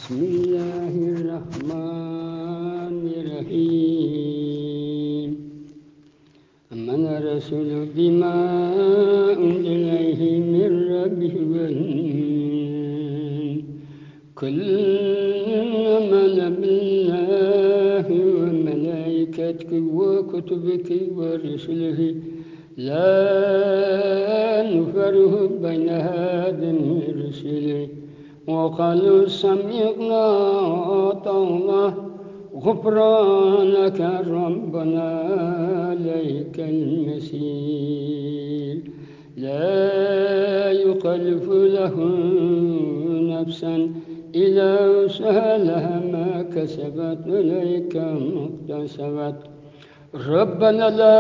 بسم الله الرحمن الرحيم آمن الرسول بما أنزل إليه من ربه والمؤمنون كل آمن بالله وملائكته وكتبه ورسله لا نفرق بين أحد من رسله وقالوا سمعنا وأطعنا غفرانك ربنا إليك المصير لا يكلف له نفسا إلا وسعها لها ما كسبت وإليك ما اكتسبت ربنا لا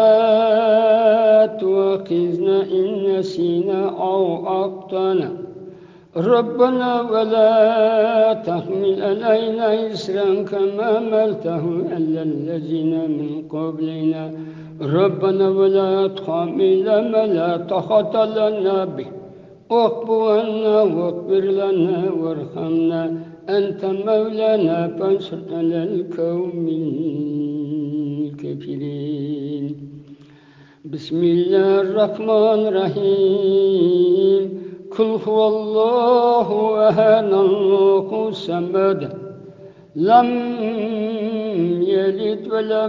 تؤاخذنا إن نسينا أو أخطأنا ربنا ولا تحمل علينا إصرا كما حملته على الذين من قبلنا ربنا ولا تحملنا ما لا طاقة لنا به واعف عنا واغفر لنا وارحمنا أنت مولانا فانصرنا على القوم الكافرين بسم الله الرحمن الرحيم قل هو الله أحد الله الصمد لم يلد ولم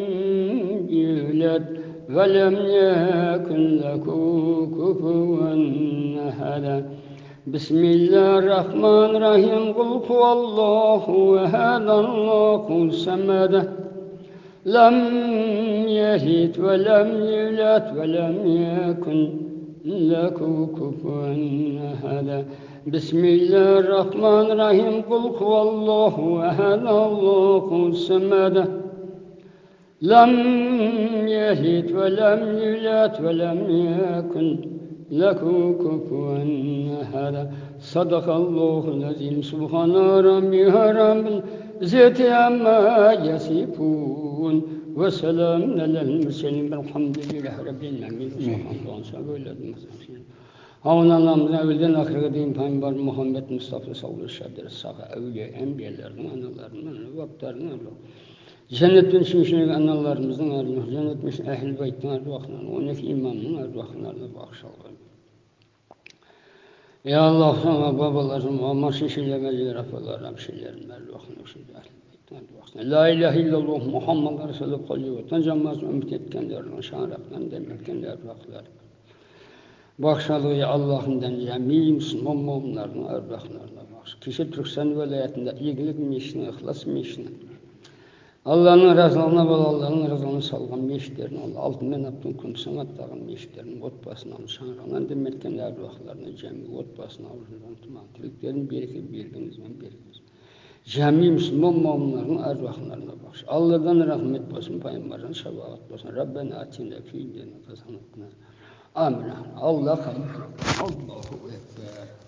يولد ولم يكن له كفوا أحد بسم الله الرحمن الرحيم قل هو الله أحد الله الصمد لم يلد ولم يولد ولم يكن له كفوا أحد بسم الله الرحمن الرحيم قل هو الله أحد الله الصمد لم يلد ولم يولد ولم يكن له كفوا أحد صدق الله العظيم سبحان ربي رب العزة عما يصفون وسلام على المرسلين والحمد لله رب العالمين Havunlarımızın evvelden ahirete din Peygamber Muhammed Mustafa sallallahu aleyhi ve sellem evliya enbiyalarının analarının vakitlerinin Allah. Cennetin şimşeği analarımızın arzuları, cennetin ehl-i beytin arzularını, 12 imamın arzularını bağışlayalım. Ya Allah sana babalarım, ama şişilemeli rafalarım, şişilerim arzularını, şişilerim. La ilahe illallah Muhammed Resulü kalıyor. Tancanmaz ümit etkenlerin, şanraktan demetkenler arzuları. Bağışladığı Allah'ından cemi Müslüman müminlerin arzularına bağış. Kişi Türkistan vilayetinde iyilik meşine, ihlas meşine. Allah'ın razılığına bağlı, Allah'ın razılığına salgan meşitlerini, altından yaptığın kumsan attağın meşitlerini, otbasına, şanraktan demetkenler arzularına cemi, otbasına, tiliklerin bereket berginiz. Cemi Müslüman müminlerin arzularına bağış. Allah'dan rahmet olsun, Peygamber'den şefaat olsun. Rabbena atina fid dunya haseneten. Amin. Allah kabul. Allahu ekber.